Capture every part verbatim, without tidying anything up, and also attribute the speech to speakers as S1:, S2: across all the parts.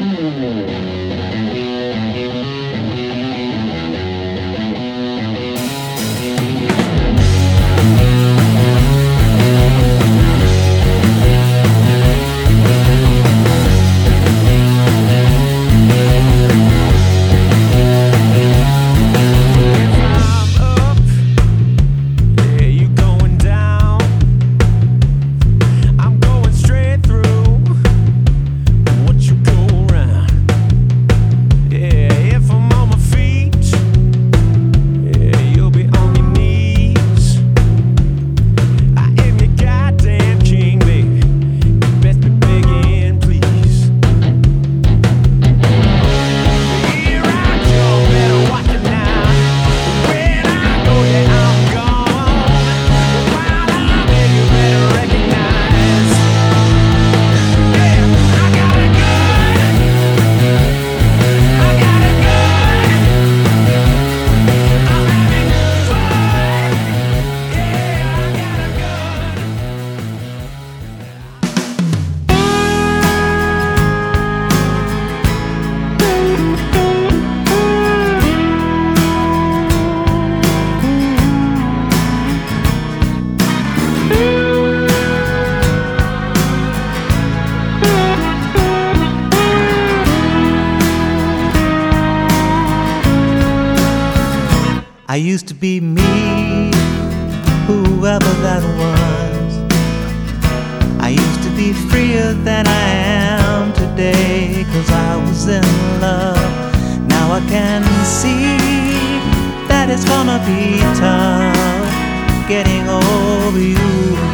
S1: I used to be me, whoever that was. I used to be freer than I am today, 'cause I was in love. Now I can see that it's gonna be tough getting over you.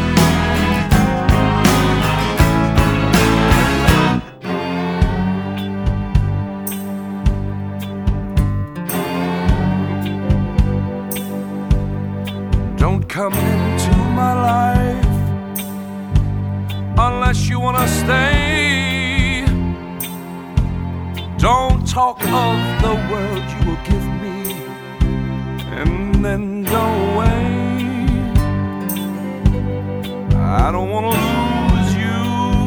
S2: Come into my life unless you wanna stay. Don't talk of the world you will give me and then go away. I don't wanna lose you,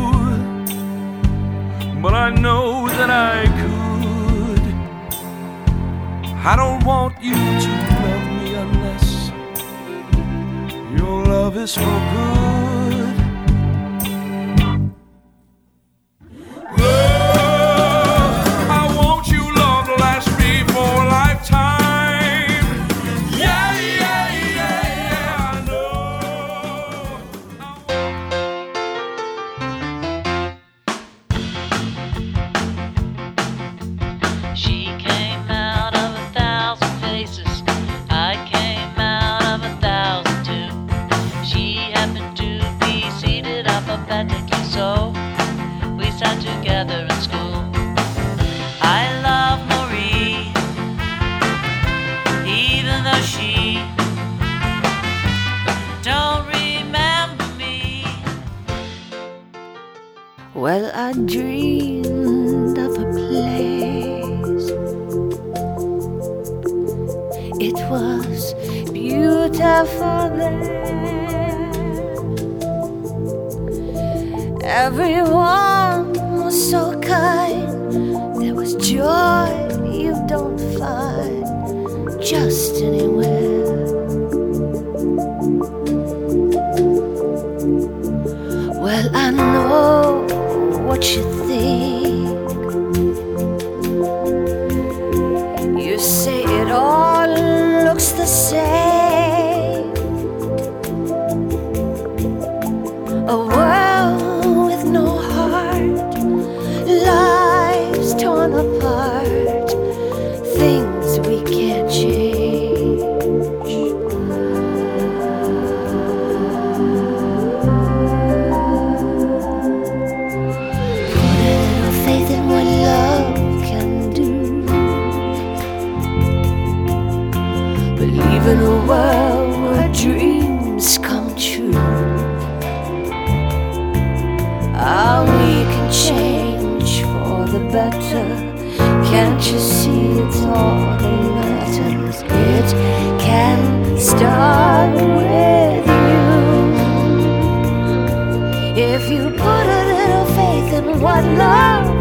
S2: but I know that I could. I don't want you to love me unless your love is for good. Love, I want you, love, to last me for a lifetime. Yeah, yeah, yeah, yeah, I know.
S3: She came out of a thousand faces. I came out of a thousand too. She happened to be seated up a pedigree, so we sat together in school. I love Marie, even though she don't remember me.
S4: Well, I dreamed of a place. It was beautiful there. Everyone was so kind. There was joy you don't find just anywhere. Well, I know what you think. You say it all looks the same. A world with no heart, lives torn apart, things we can't change. Put a little faith in what love can do. Believe in a world where dreams come true. How we can change for the better. Can't you see it's all that matters? It can start with you. If you put a little faith in what love